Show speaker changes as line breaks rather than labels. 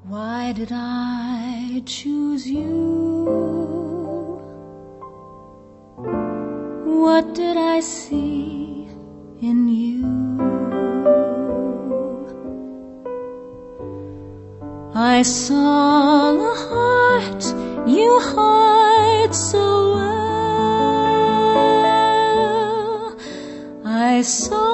Why did I choose you? What did I see in you? I saw a heart you hide so well. I saw